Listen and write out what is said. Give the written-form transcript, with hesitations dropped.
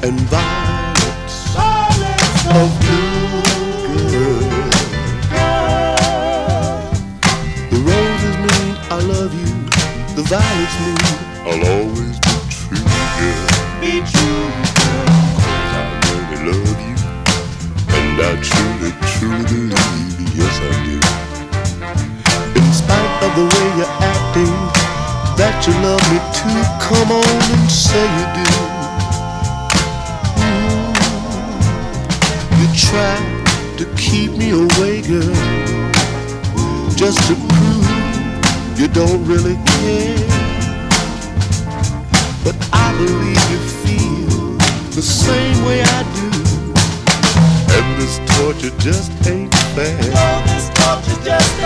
and violets of blue, girl. The roses mean I love you, the violets mean I'll always be true, girl. Be true, girl. 'Cause I really love you, and I truly, truly believe, yes I do. In spite of the way you're acting, that you love me too, come on and say you do. You try to keep me away, girl, just to prove you don't really care. But I believe you feel the same way I do, and this torture just ain't fair. Oh, this torture just